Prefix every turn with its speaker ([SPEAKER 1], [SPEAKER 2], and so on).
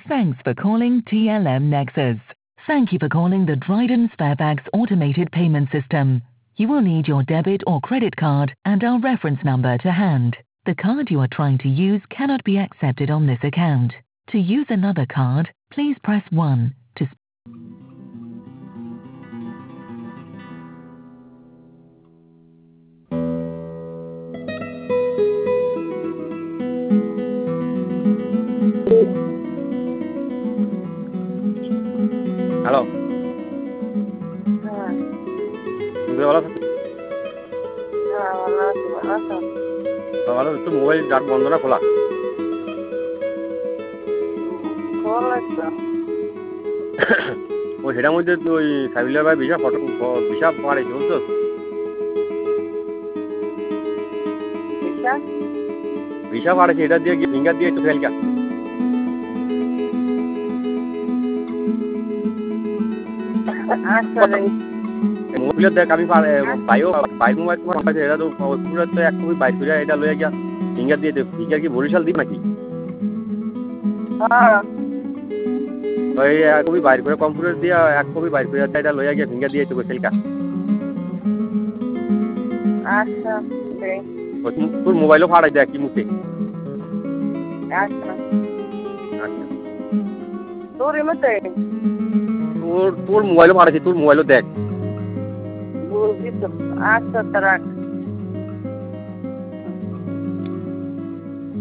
[SPEAKER 1] Thanks for calling TLM Nexus. Thank you for calling the Dryden Sparebags automated payment system. You will need your debit or credit card and our reference number to hand. The card you are trying to use cannot be accepted on this account. To use another card, please press 1 to
[SPEAKER 2] hello,
[SPEAKER 3] হ্যাঁ,
[SPEAKER 2] তুমি ভালো আছো?
[SPEAKER 3] হ্যাঁ, ভালো আছি, ভালো আছো?
[SPEAKER 2] ভালো আছো? তোর মোবাইল ডাক বন্ধ না খোলা?
[SPEAKER 3] খবর লাগতো?
[SPEAKER 2] ওই সেটার মধ্যে তুই ওই সাইবুলিয়া ভাই ভিসা পাড়াইছে বুঝছো?
[SPEAKER 3] বিশা?
[SPEAKER 2] ভিসা পাড়াইছে, এটা দিয়ে গিয়ে ফিঙ্গার দিয়ে একটু ফেলকা।
[SPEAKER 3] আচ্ছা রে।
[SPEAKER 2] মোবাইলের দেখ আমি বাইক মোবাইল তোমার পাঠাইছে, এটা তো পুরো তো এক কপি বাইক করে এটা লয়ে গিয়া ফিঙ্গার দিয়ে দে। ফিঙ্গার কি বরিশাল দিই নাকি?
[SPEAKER 3] হ্যাঁ,
[SPEAKER 2] ওই এক কপি বাইর করে কম্পিউটার দিয়া এক কপি বাইর করে এটা লয়ে গিয়া ফিঙ্গার দিয়ে একটু ফেলকা।
[SPEAKER 3] আচ্ছা রে।
[SPEAKER 2] তোর মোবাইলও ফাড়াই দেয় কি মুখে।
[SPEAKER 3] আচ্ছা,
[SPEAKER 2] আচ্ছা,
[SPEAKER 3] তোর এমতে
[SPEAKER 2] তোর মোবাইলও ফাড়াইছে, তোর মোবাইলও দেখ।
[SPEAKER 3] বুঝছি তো। আচ্ছা, রাখ।